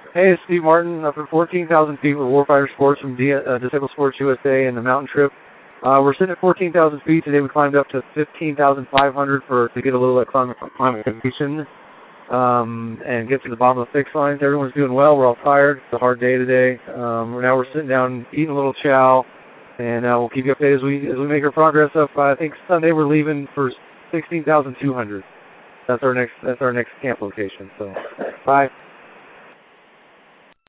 Hey, it's Steve Martin up at 14,000 feet with Warfighter Sports from Disabled Sports USA and the Mountain Trip. We're sitting at 14,000 feet. Today we climbed up to 15,500 to get a little acclimatization and get to the bottom of the fixed lines. Everyone's doing well. We're all tired. It's a hard day today. Now we're sitting down eating a little chow, and we'll keep you updated as we make our progress up. I think Sunday we're leaving for 16,200. That's our next camp location. So, bye.